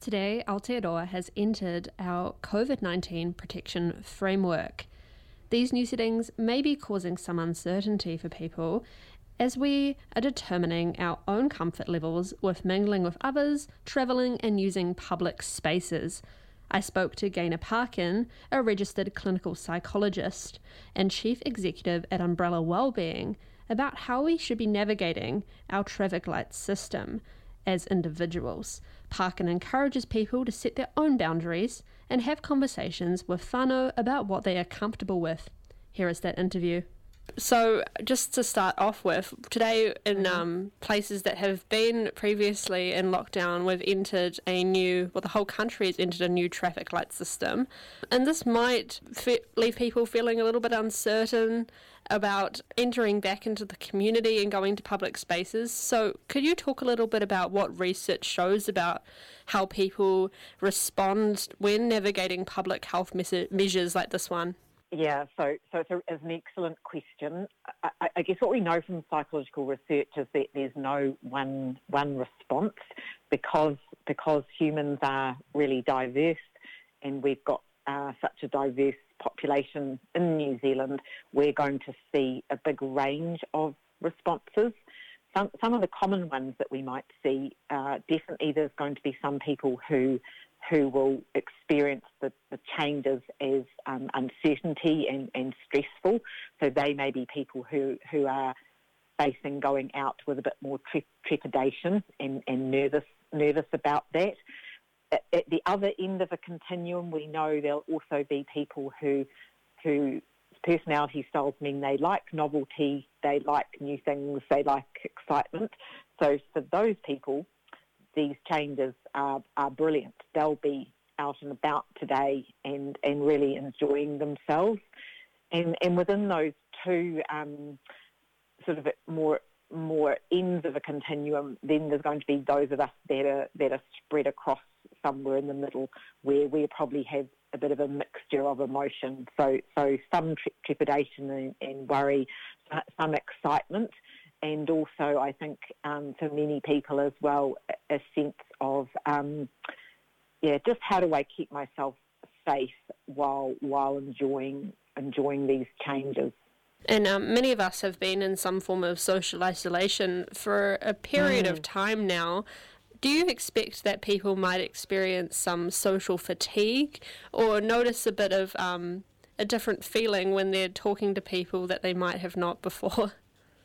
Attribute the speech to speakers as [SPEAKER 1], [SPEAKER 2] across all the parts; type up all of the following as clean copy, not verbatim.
[SPEAKER 1] Today, Aotearoa has entered our COVID-19 protection framework. These new settings may be causing some uncertainty for people as we are determining our own comfort levels with mingling with others, travelling and using public spaces. I spoke to Gaynor Parkin, a registered clinical psychologist and chief executive at Umbrella Wellbeing, about how we should be navigating our traffic light system as individuals. Parkin encourages people to set their own boundaries and have conversations with whānau about what they are comfortable with. Here is that interview. So just to start off with, today in places that have been previously in lockdown, we've entered the whole country has entered a new traffic light system. And this might leave people feeling a little bit uncertain about entering back into the community and going to public spaces. So could you talk a little bit about what research shows about how people respond when navigating public health measures like this one?
[SPEAKER 2] Yeah, so it's an excellent question. I guess what we know from psychological research is that there's no one response because humans are really diverse and we've got such a diverse population in New Zealand. We're going to see a big range of responses. Some of the common ones that we might see, definitely there's going to be some people who will experience the changes as uncertainty and stressful. So they may be people who are facing going out with a bit more trepidation and nervous about that. At the other end of a continuum, we know there'll also be people whose personality styles mean they like novelty, they like new things, they like excitement. So for those people, these changes are brilliant. They'll be out and about today and really enjoying themselves. And within those two sort of more ends of a continuum, then there's going to be those of us that are spread across somewhere in the middle where we probably have a bit of a mixture of emotion. So some trepidation and worry, some excitement, and also I think for many people as well, a sense of, just how do I keep myself safe while enjoying these changes.
[SPEAKER 1] And many of us have been in some form of social isolation for a period of time now. Do you expect that people might experience some social fatigue or notice a bit of a different feeling when they're talking to people that they might have not before?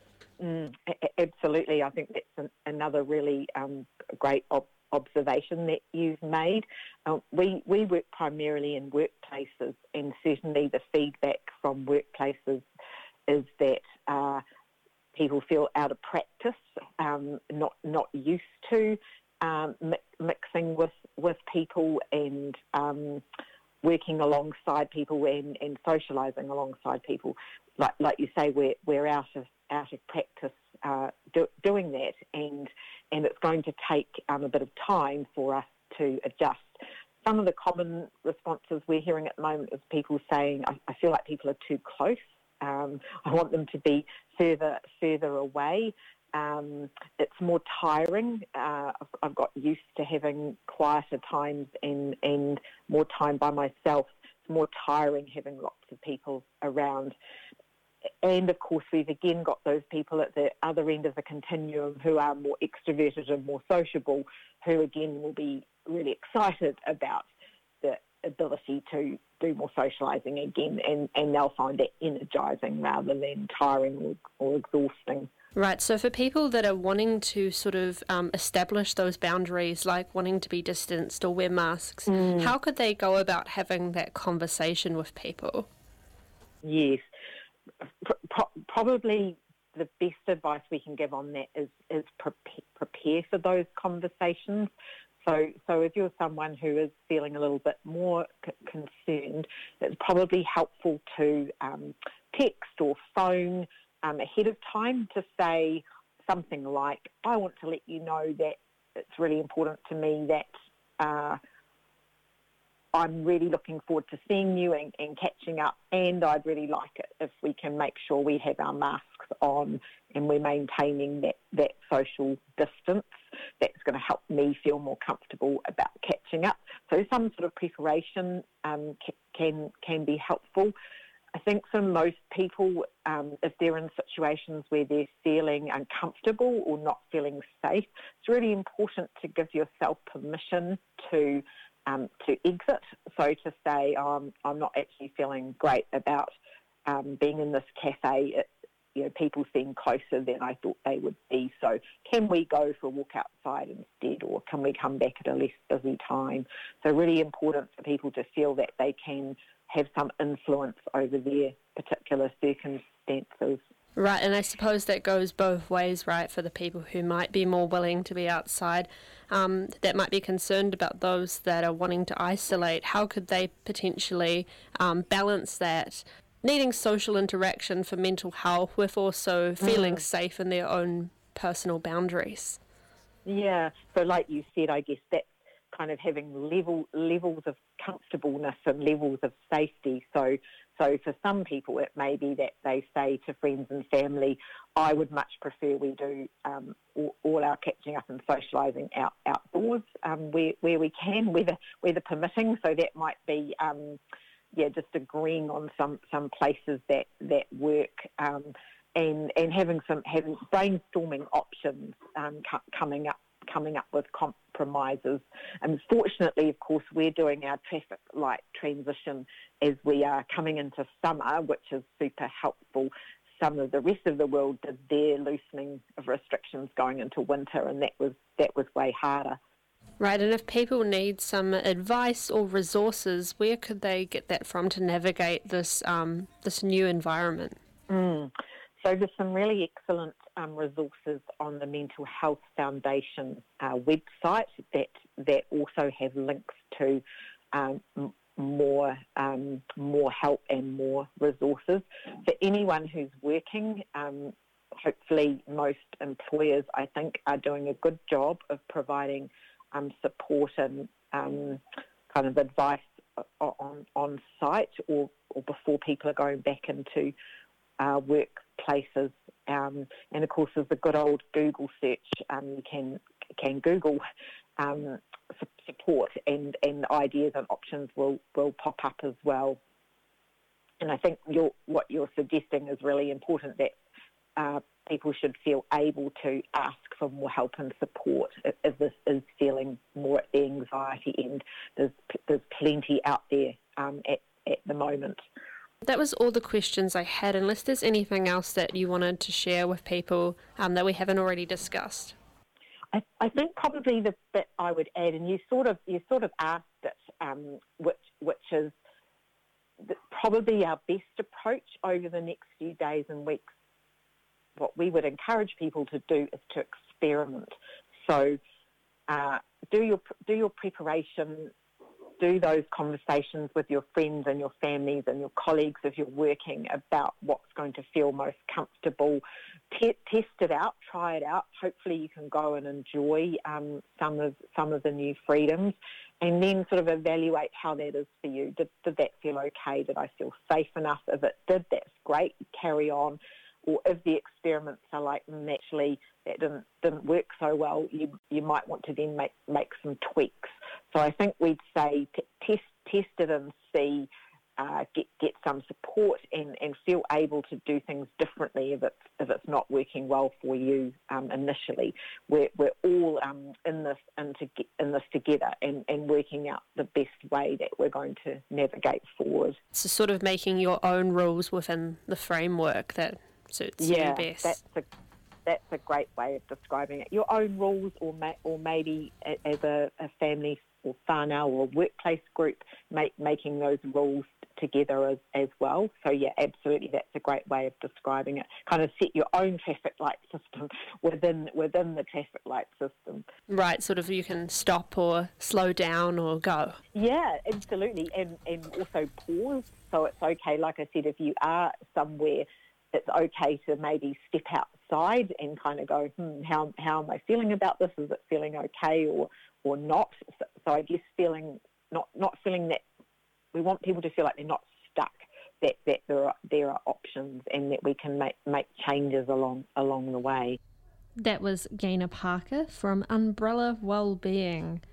[SPEAKER 2] Absolutely. I think that's another really great observation that you've made. We work primarily in workplaces, and certainly the feedback from workplaces is that people feel out of practice, not used to mixing with people and working alongside people and socialising alongside people. Like you say, we're out of practice doing that, and it's going to take a bit of time for us to adjust. Some of the common responses we're hearing at the moment is people saying, I feel like people are too close. I want them to be further away. It's more tiring. I've got used to having quieter times and more time by myself. It's more tiring having lots of people around. And of course, we've again got those people at the other end of the continuum who are more extroverted and more sociable, who again will be really excited about the ability to do more socialising again, and they'll find it energising rather than tiring or exhausting.
[SPEAKER 1] Right, so for people that are wanting to sort of establish those boundaries, like wanting to be distanced or wear masks, how could they go about having that conversation with people? Yes.
[SPEAKER 2] Probably the best advice we can give on that is prepare for those conversations. So if you're someone who is feeling a little bit more concerned, it's probably helpful to text or phone ahead of time to say something like, I want to let you know that it's really important to me that I'm really looking forward to seeing you and catching up, and I'd really like it if we can make sure we have our masks on and we're maintaining that social distance. that's going to help me feel more comfortable about catching up. So some sort of preparation can be helpful. I think for most people, if they're in situations where they're feeling uncomfortable or not feeling safe, it's really important to give yourself permission to exit. So to say, I'm not actually feeling great about being in this cafe. People seem closer than I thought they would be. So can we go for a walk outside instead, or can we come back at a less busy time? So really important for people to feel that they can have some influence over their particular circumstances.
[SPEAKER 1] Right, and I suppose that goes both ways, right, for the people who might be more willing to be outside, that might be concerned about those that are wanting to isolate. How could they potentially balance that, needing social interaction for mental health with also feeling safe in their own personal boundaries?
[SPEAKER 2] Yeah, so like you said, I guess that's kind of having levels of comfortableness and levels of safety. So for some people, it may be that they say to friends and family, I would much prefer we do all our catching up and socialising outdoors where we can, weather permitting. So that might be just agreeing on some places that work, and having brainstorming options, coming up with compromises. And fortunately, of course, we're doing our traffic light transition as we are coming into summer, which is super helpful. Some of the rest of the world did their loosening of restrictions going into winter, and that was way harder.
[SPEAKER 1] Right, and if people need some advice or resources, where could they get that from to navigate this new environment?
[SPEAKER 2] So there's some really excellent resources on the Mental Health Foundation website that also have links to more help and more resources. For anyone who's working, hopefully most employers, I think, are doing a good job of providing support and kind of advice on site or before people are going back into workplaces. And of course, there's the good old Google search. You can Google support, and ideas and options will pop up as well. And I think what you're suggesting is really important, that people should feel able to ask for more help and support if this is feeling more at the anxiety end. There's plenty out there at the moment.
[SPEAKER 1] That was all the questions I had, unless there's anything else that you wanted to share with people that we haven't already discussed.
[SPEAKER 2] I think probably the bit I would add, and you sort of asked it, which is probably our best approach over the next few days and weeks. What we would encourage people to do is to experiment. So do your preparation. Do those conversations with your friends and your families and your colleagues if you're working about what's going to feel most comfortable. Test it out, try it out. Hopefully you can go and enjoy some of the new freedoms, and then sort of evaluate how that is for you. Did that feel okay? Did I feel safe enough? If it did, that's great. Carry on. Or if the experiments are like, actually that didn't work so well, you might want to then make some tweaks. So I think we'd say test it and see, get some support and feel able to do things differently if it's not working well for you initially. We're all in this together and working out the best way that we're going to navigate forward.
[SPEAKER 1] So sort of making your own rules within the framework that suits you best.
[SPEAKER 2] That's a great way of describing it. Your own rules, or maybe as a family or whānau or workplace group, making those rules together as well. So yeah, absolutely, that's a great way of describing it. Kind of set your own traffic light system within the traffic light system.
[SPEAKER 1] Right, sort of you can stop or slow down or go.
[SPEAKER 2] Yeah, absolutely, and also pause. So it's okay, like I said, if you are somewhere, it's okay to maybe step outside and kind of go, how am I feeling about this? Is it feeling okay or not? So I guess not feeling that we want people to feel like they're not stuck, that there are options and that we can make changes along the way.
[SPEAKER 1] That was Gaynor Parker from Umbrella Wellbeing.